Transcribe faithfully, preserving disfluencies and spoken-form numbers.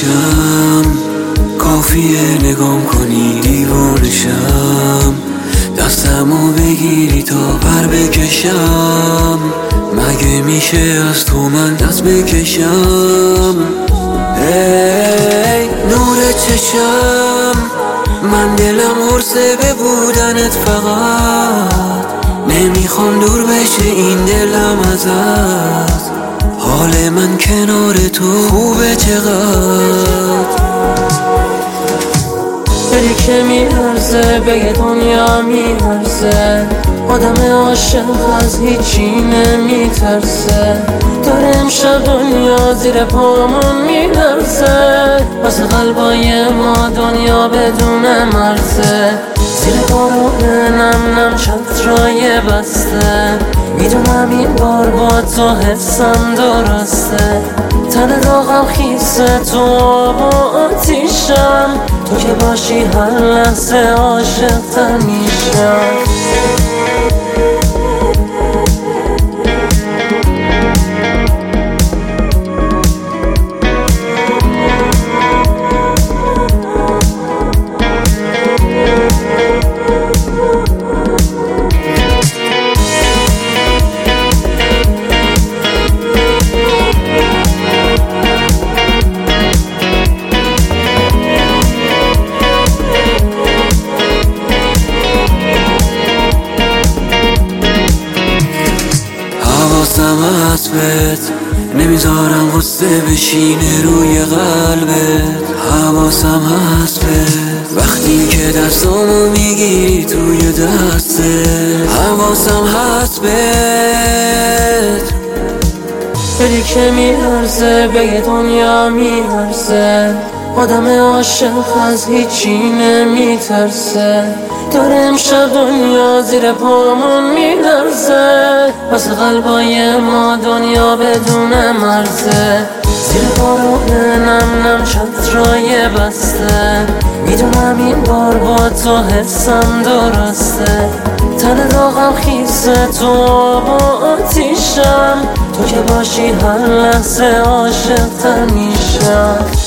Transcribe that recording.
بشم، کافیه نگام کنی دیوانشم، دستمو بگیری تا پر بکشم. مگه میشه از تو من دست بکشم؟ ای نور چشم، من دلم حرصه به بودنت فقط، نمیخوام دور بشه این دلم ازت. حال من کنار تو خوبه چقدر، دلی که میلرزه به دنیا میلرزه، آدم عاشق از هیچی نمیترسه. داره امشب دنیا زیر پامون میلرزه، واسه قلبای ما دنیا بدون مرزه. زیر بارون نم نم چترای بسته، میدونم این بار با تو حسم درسته. تن داغم خیسه تو آب و آتیشم، تو که باشی هر لحظه عاشق تر میشم. حواسم هست بهت، نمیذارم غصه بشینه روی قلبت. حواسم هست بهت، وقتی که دستامو میگیری توی دستت. حواسم هست بهت، دلی که میلرزه به دنیا میلرزه، آدم عاشق از هیچی نمیترسه. داره امشب دنیا زیر پامون میلرزه، واسه قلبای ما دنیا بدون مرزه. زیر بارون نم نم چترای بسته، میدونم این بار با تو حسم درسته. تن داغم خیسه تو آب و آتیشم، تو که باشی هر لحظه عاشق تر میشم.